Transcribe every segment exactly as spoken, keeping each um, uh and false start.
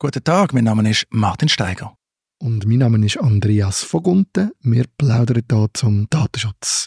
Guten Tag, mein Name ist Martin Steiger. Und mein Name ist Andreas Vogunten. Wir plaudern hier zum Datenschutz.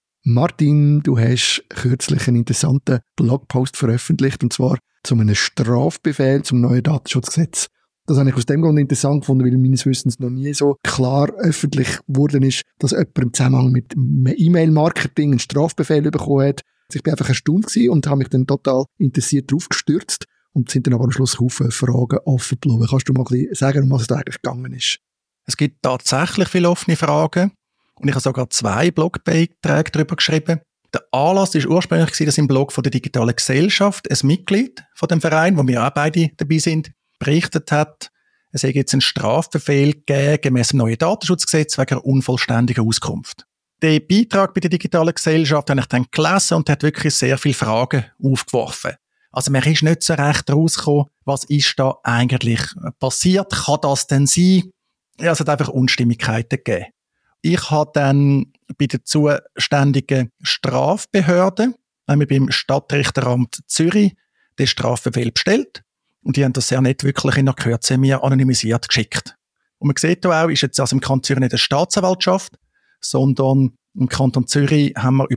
Martin, du hast kürzlich einen interessanten Blogpost veröffentlicht, und zwar zu einem Strafbefehl zum neuen Datenschutzgesetz. Das habe ich aus dem Grund interessant gefunden, weil meines Wissens noch nie so klar öffentlich geworden ist, dass jemand im Zusammenhang mit E-Mail-Marketing einen Strafbefehl bekommen hat. Ich war einfach erstaunt gewesen und habe mich dann total interessiert drauf gestürzt. Und sind dann aber am Schluss Haufen Fragen offen geblieben. Kannst du mal ein bisschen sagen, um was es da eigentlich gegangen ist? Es gibt tatsächlich viele offene Fragen. Und ich habe sogar zwei Blogbeiträge darüber geschrieben. Der Anlass war ursprünglich, dass im Blog von der Digitalen Gesellschaft ein Mitglied von dem Verein, wo wir auch beide dabei sind, berichtet hat, es hätte jetzt einen Strafbefehl gegeben, gemäss dem neuen Datenschutzgesetz wegen einer unvollständigen Auskunft. Den Beitrag bei der Digitalen Gesellschaft habe ich dann gelesen und hat wirklich sehr viele Fragen aufgeworfen. Also man ist nicht so recht rausgekommen, was ist da eigentlich passiert, kann das denn sein? Ja, es hat einfach Unstimmigkeiten gegeben. Ich habe dann bei der zuständigen Strafbehörde, nämlich beim Stadtrichteramt Zürich, den Strafbefehl bestellt und die haben das sehr nicht wirklich in der Kürze mir anonymisiert geschickt. Und man sieht hier auch, ist jetzt also im Kanton Zürich nicht eine Staatsanwaltschaft, sondern im Kanton Zürich haben wir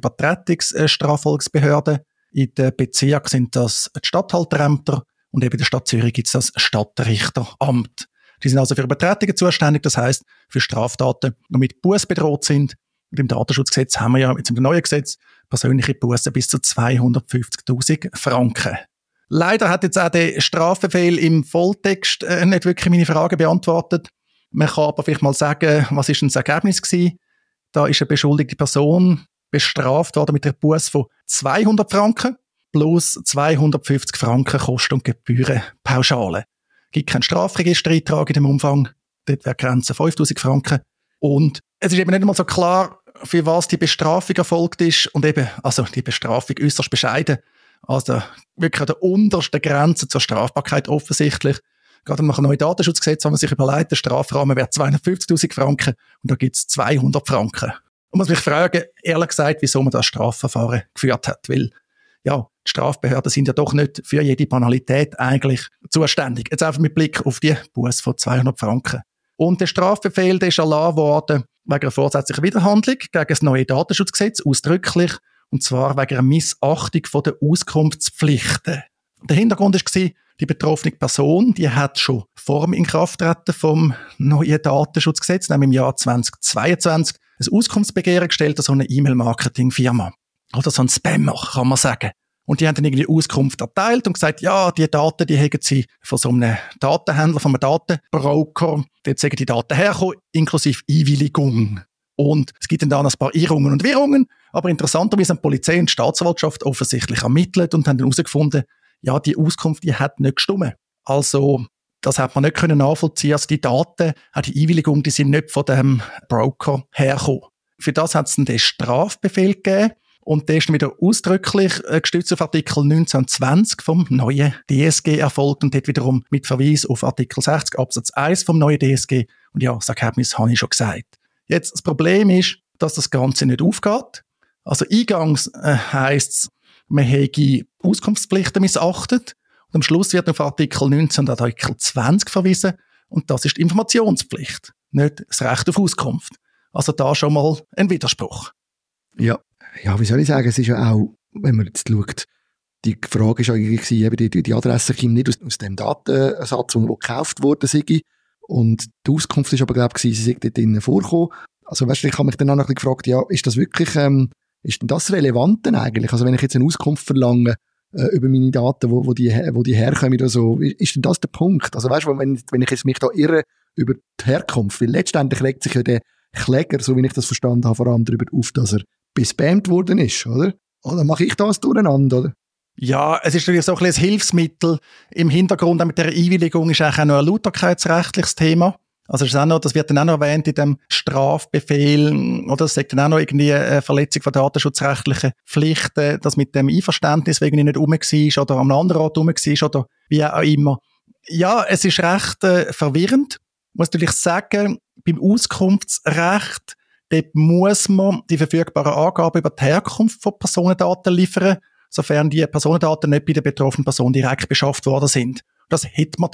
Übertretungsstrafvolksbehörden. In den Bezirken sind das die Statthalterämter und eben in der Stadt Zürich gibt es das Stadtrichteramt. Die sind also für Übertretungen zuständig, das heisst für Straftaten, die mit Buß bedroht sind. Und im Datenschutzgesetz haben wir ja jetzt im neuen Gesetz persönliche Bußen bis zu zweihundertfünfzigtausend Franken. Leider hat jetzt auch der Strafbefehl im Volltext äh, nicht wirklich meine Frage beantwortet. Man kann aber vielleicht mal sagen, was ist denn das Ergebnis gewesen? Da ist eine beschuldigte Person bestraft worden mit einer Buß von zweihundert Franken plus zweihundertfünfzig Franken Kosten- und Gebührenpauschale. Es gibt keinen Strafregistereintrag in dem Umfang. Dort wäre die Grenze fünftausend Franken. Und es ist eben nicht einmal so klar, für was die Bestrafung erfolgt ist. Und eben, also die Bestrafung äußerst bescheiden. Also wirklich an der untersten Grenze zur Strafbarkeit offensichtlich. Gerade nach einem neuen Datenschutzgesetz haben wir sich überlegt, der Strafrahmen wäre zweihundertfünfzigtausend Franken und da gibt es zweihundert Franken. Und muss mich fragen, ehrlich gesagt, wieso man das Strafverfahren geführt hat. Weil, ja, die Strafbehörden sind ja doch nicht für jede Banalität eigentlich zuständig. Jetzt einfach mit Blick auf die Buß von zweihundert Franken. Und der Strafbefehl, der ist erlassen worden wegen einer vorsätzlichen Widerhandlung gegen das neue Datenschutzgesetz, ausdrücklich, und zwar wegen einer Missachtung von der Auskunftspflichten. Der Hintergrund war, die betroffene Person, die hat schon vor dem Inkrafttreten vom neuen Datenschutzgesetz, nämlich im Jahr zweitausendzweiundzwanzig, ein Auskunftsbegehren gestellt an so eine E-Mail-Marketing-Firma. Oder so ein Spammer, kann man sagen. Und die haben dann irgendwie Auskunft erteilt und gesagt, ja, die Daten, die haben sie von so einem Datenhändler, von einem Datenbroker, dort sagen die Daten herkommen, inklusive Einwilligung. Und es gibt dann da noch ein paar Irrungen und Wirrungen, aber interessanterweise haben die Polizei und die Staatsanwaltschaft offensichtlich ermittelt und haben dann herausgefunden, ja, die Auskunft, die hat nicht gestimmt. Also, das hat man nicht können nachvollziehen. Also die Daten, auch die Einwilligung, die sind nicht von dem Broker hergekommen. Für das hat es dann den Strafbefehl gegeben. Und der ist dann wieder ausdrücklich äh, gestützt auf Artikel neunzehnhundertzwanzig vom neuen D S G erfolgt und dort wiederum mit Verweis auf Artikel sechzig Absatz eins vom neuen D S G. Und ja, das Ergebnis habe ich schon gesagt. Jetzt, das Problem ist, dass das Ganze nicht aufgeht. Also eingangs äh, heisst es, man hätte Auskunftspflichten missachtet. Und am Schluss wird auf Artikel neunzehn und Artikel zwanzig verwiesen. Und das ist die Informationspflicht, nicht das Recht auf Auskunft. Also da schon mal ein Widerspruch. Ja, ja, wie soll ich sagen, es ist ja auch, wenn man jetzt schaut, die Frage ist eigentlich eben, die, die Adresse kommt nicht aus, aus dem Datensatz, der gekauft wurde, sei. Und die Auskunft ist aber, glaube ich, sie sei dort drinnen vorgekommen. Also weißt du, ich habe mich dann auch noch ein bisschen gefragt, ja, ist das wirklich, ähm, ist denn das relevant denn eigentlich? Also wenn ich jetzt eine Auskunft verlange äh, über meine Daten, wo, wo, die, wo die herkommen oder so, ist denn das der Punkt? Also weißt du, wenn, wenn ich jetzt mich da irre über die Herkunft, weil letztendlich regt sich ja der Kläger, so wie ich das verstanden habe, vor allem darüber auf, dass er bespammt worden ist, oder? Oder mache ich das durcheinander, oder? Ja, es ist natürlich so ein bisschen ein Hilfsmittel. Im Hintergrund auch mit der Einwilligung ist auch noch ein lauterkeitsrechtliches Thema. Also das, ist auch noch, das wird dann auch noch erwähnt in dem Strafbefehl, oder es sagt dann auch noch irgendwie eine Verletzung von datenschutzrechtlichen Pflichten, dass mit dem Einverständnis irgendwie nicht rum war oder am anderen Ort rum war oder wie auch immer. Ja, es ist recht äh, verwirrend. Ich muss natürlich sagen, beim Auskunftsrecht, dort muss man die verfügbaren Angaben über die Herkunft von Personendaten liefern, sofern die Personendaten nicht bei der betroffenen Person direkt beschafft worden sind. Das hätte man da.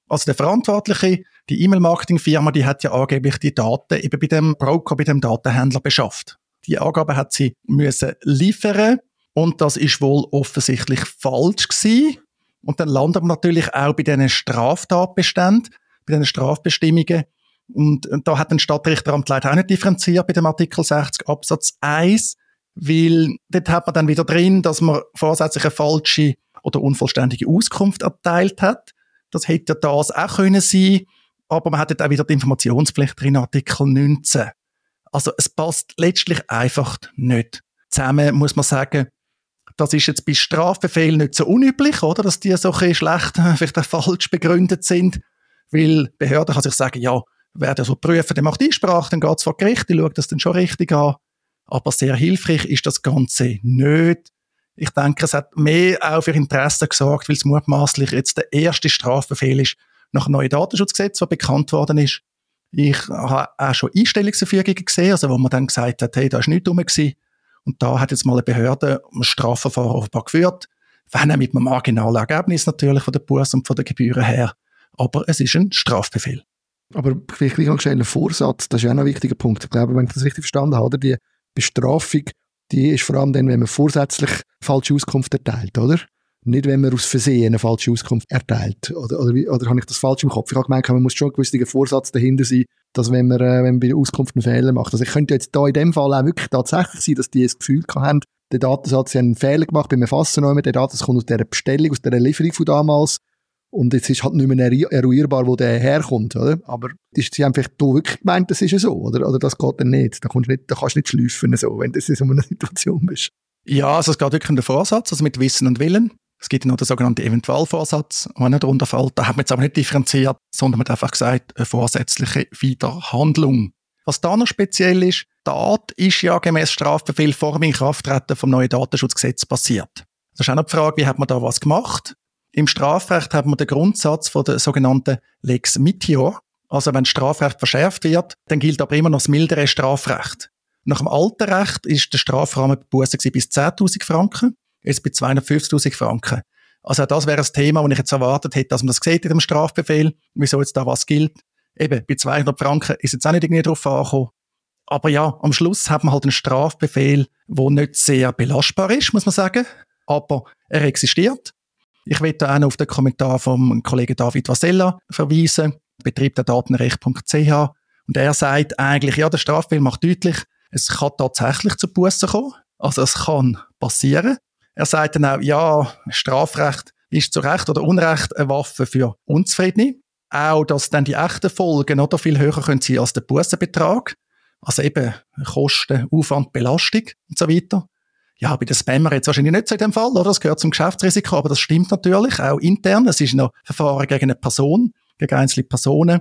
Also der Verantwortliche, die E-Mail-Marketing-Firma, die hat ja angeblich die Daten eben bei dem Broker, bei dem Datenhändler beschafft. Die Angaben hat sie müssen liefern und das ist wohl offensichtlich falsch gewesen. Und dann landet man natürlich auch bei diesen Straftatbeständen, bei diesen Strafbestimmungen. Und, und da hat ein Stadtrichteramt leider auch nicht differenziert bei dem Artikel sechzig Absatz eins, weil dort hat man dann wieder drin, dass man vorsätzlich eine falsche oder unvollständige Auskunft erteilt hat. Das hätte das auch können sein, aber man hat dort auch wieder die Informationspflicht drin, Artikel neunzehn. Also es passt letztlich einfach nicht zusammen, muss man sagen. Das ist jetzt bei Strafbefehlen nicht so unüblich, oder? Dass die so ein bisschen schlecht, vielleicht auch falsch begründet sind, weil die Behörde kann sich sagen, ja, wer das so prüfen, der macht Einsprache, dann geht es vor Gericht, die schaut das dann schon richtig an. Aber sehr hilfreich ist das Ganze nicht. Ich denke, es hat mehr auch für Interesse gesorgt, weil es mutmaßlich jetzt der erste Strafbefehl ist nach dem neuen Datenschutzgesetz, das bekannt worden ist. Ich habe auch schon Einstellungsverfügungen gesehen, also wo man dann gesagt hat, hey, da ist nichts rum gewesen. Und da hat jetzt mal eine Behörde ein Strafverfahren offenbar geführt, wenn auch mit einem marginalen Ergebnis natürlich von der Busse und von den Gebühren her. Aber es ist ein Strafbefehl. Aber vielleicht gleich noch einen Vorsatz, das ist ja auch noch ein wichtiger Punkt. Ich glaube, wenn ich das richtig verstanden habe, oder? Die Bestrafung, die ist vor allem dann, wenn man vorsätzlich falsche Auskunft erteilt, oder? Nicht, wenn man aus Versehen eine falsche Auskunft erteilt. Oder, oder, oder habe ich das falsch im Kopf? Ich habe gemeint, man muss schon ein gewisser Vorsatz dahinter sein, dass wenn man, äh, wenn man bei der Auskunft einen Fehler macht. Also ich könnte jetzt da in dem Fall auch wirklich tatsächlich sein, dass die das Gefühl haben, der Datensatz hat einen Fehler gemacht beim Erfassen, der Datensatz kommt aus dieser Bestellung, aus dieser Lieferung von damals. Und jetzt ist halt nicht mehr eruierbar, wo der herkommt, oder? Aber sie haben vielleicht da wirklich gemeint, das ist ja so, oder? Oder das geht dann nicht. Da kannst du nicht, da kannst du nicht schleifen, so, wenn du in so einer Situation bist. Ja, also es geht wirklich um den Vorsatz, also mit Wissen und Willen. Es gibt noch den sogenannten Eventualvorsatz, der nicht darunter fällt. Da hat man jetzt aber nicht differenziert, sondern man hat einfach gesagt, eine vorsätzliche Widerhandlung. Was da noch speziell ist, die Tat ist ja gemäß Strafbefehl vor dem Inkrafttreten vom neuen Datenschutzgesetz passiert. Das ist auch noch die Frage, wie hat man da was gemacht? Im Strafrecht hat man den Grundsatz von der sogenannten Lex Mitior. Also wenn das Strafrecht verschärft wird, dann gilt aber immer noch das mildere Strafrecht. Nach dem alten Recht ist der Strafrahmen bei Bussen bis zehntausend Franken, jetzt bei zweihundertfünfzigtausend Franken. Also das wäre ein Thema, wo ich jetzt erwartet hätte, dass man das sieht in dem Strafbefehl, wieso jetzt da was gilt. Eben, bei zweihundert Franken ist jetzt auch nicht irgendwie drauf angekommen. Aber ja, am Schluss hat man halt einen Strafbefehl, der nicht sehr belastbar ist, muss man sagen. Aber er existiert. Ich will da auch noch auf den Kommentar vom Kollegen David Vasella verweisen, betrieb der datenrecht punkt c h. Und er sagt eigentlich, ja, der Strafbefehl macht deutlich, es kann tatsächlich zu Bussen kommen. Also es kann passieren. Er sagt dann auch, ja, Strafrecht ist zu Recht oder Unrecht eine Waffe für Unzufriedene. Auch, dass dann die echten Folgen noch viel höher können sein als der Bussenbetrag. Also eben Kosten, Aufwand, Belastung und so weiter. Ja, bei den Spammer jetzt wahrscheinlich nicht so in dem Fall, oder? Das gehört zum Geschäftsrisiko, aber das stimmt natürlich, auch intern. Es ist noch Verfahren gegen eine Person, gegen einzelne Personen.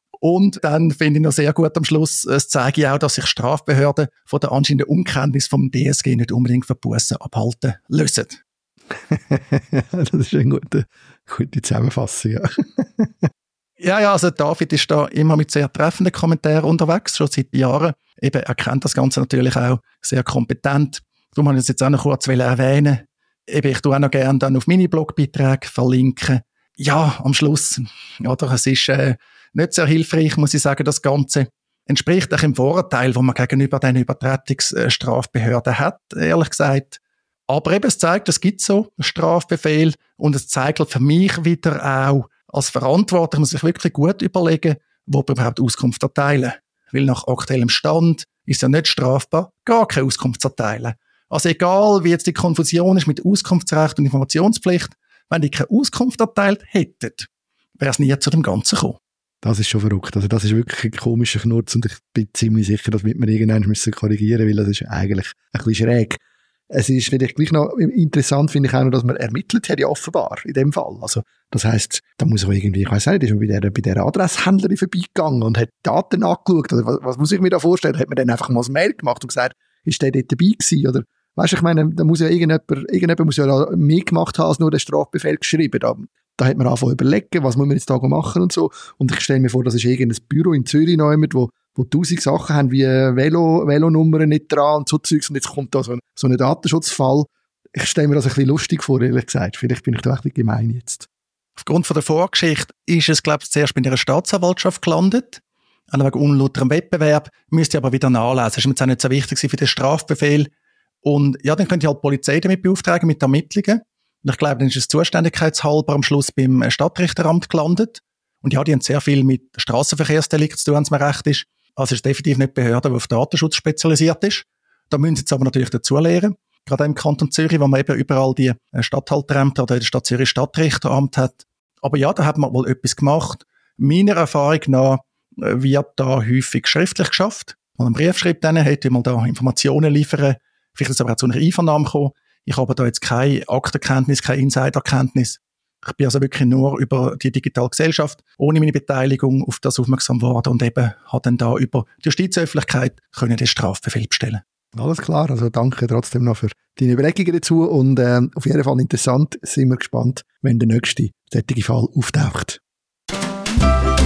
Und dann finde ich noch sehr gut am Schluss, es zeige ich auch, dass sich Strafbehörden von der anscheinenden Unkenntnis vom D S G nicht unbedingt von Bussen abhalten lassen. Das ist eine gute, gute Zusammenfassung, ja. Ja, ja, also David ist da immer mit sehr treffenden Kommentaren unterwegs, schon seit Jahren. Eben, er kennt das Ganze natürlich auch sehr kompetent. Darum wollte ich es jetzt auch noch kurz erwähnen. Eben, ich tue auch noch gerne dann auf meine Blogbeiträge verlinken. Ja, am Schluss, oder, es ist äh, nicht sehr hilfreich, muss ich sagen, das Ganze. Entspricht auch im Vorurteil, den man gegenüber den Übertretungsstrafbehörden hat, ehrlich gesagt. Aber eben, es zeigt, es gibt so einen Strafbefehl und es zeigt für mich wieder auch, als Verantwortlicher muss ich wirklich gut überlegen, wo wir überhaupt Auskunft erteilen. Weil nach aktuellem Stand ist ja nicht strafbar, gar keine Auskunft zu erteilen. Also egal, wie jetzt die Konfusion ist mit Auskunftsrecht und Informationspflicht, wenn die keine Auskunft erteilt hätten, wäre es nie zu dem Ganzen gekommen. Das ist schon verrückt. Also das ist wirklich ein komischer Knurz und ich bin ziemlich sicher, dass wir irgendwann müssen korrigieren müssen, weil das ist eigentlich ein bisschen schräg. Es ist vielleicht gleich noch interessant, finde ich auch noch, dass man ermittelt hat, ja offenbar, in dem Fall. Also, das heisst, da muss auch irgendwie, ich weiss nicht, ist man bei der, bei der Adresshändlerin vorbeigegangen und hat Daten angeschaut, oder was, was muss ich mir da vorstellen? Hat man dann einfach mal ein Mail gemacht und gesagt, ist der dort dabei gewesen, oder, weisst du, ich meine, da muss ja irgendjemand, irgendjemand muss ja da mehr gemacht haben, als nur den Strafbefehl geschrieben. Da, da hat man angefangen zu überlegen, was muss man jetzt da machen und so. Und ich stelle mir vor, das ist irgendein Büro in Zürich noch jemand, wo wo tausend Sachen haben, wie Velo, Velonummern nicht dran und so Zeugs, und jetzt kommt da so ein, so ein Datenschutzfall. Ich stelle mir das ein bisschen lustig vor, ehrlich gesagt. Vielleicht bin ich da ein bisschen gemein jetzt. Aufgrund von der Vorgeschichte ist es, glaube ich, zuerst bei einer Staatsanwaltschaft gelandet. Auch wegen unlauterem Wettbewerb. Müsste aber wieder nachlesen. Das ist mir jetzt auch nicht so wichtig für den Strafbefehl. Und ja, dann könnte ich halt die Polizei damit beauftragen, mit Ermittlungen. Und ich glaube, dann ist es zuständigkeitshalber am Schluss beim Stadtrichteramt gelandet. Und ja, die haben sehr viel mit Strassenverkehrsdelikten zu tun, wenn es mir recht ist. Also es ist definitiv nicht die Behörde, die auf Datenschutz spezialisiert ist. Da müssen sie jetzt aber natürlich dazulernen. Gerade im Kanton Zürich, wo man eben überall die Statthalterämter oder in der Stadt Zürich Stadtrichteramt hat. Aber ja, da hat man wohl etwas gemacht. Meiner Erfahrung nach wird da häufig schriftlich geschafft. Man einen Brief schreibt denen, hätte mal da Informationen liefern. Vielleicht ist es aber auch zu einer Einvernahme gekommen. Ich habe da jetzt keine Aktenkenntnis, keine Insiderkenntnis. Ich bin also wirklich nur über die digitale Gesellschaft ohne meine Beteiligung auf das aufmerksam geworden und eben habe dann da über die Justizöffentlichkeit können den Strafbefehl bestellen. Alles klar, also danke trotzdem noch für deine Überlegungen dazu und äh, auf jeden Fall interessant, sind wir gespannt, wenn der nächste solche Fall auftaucht.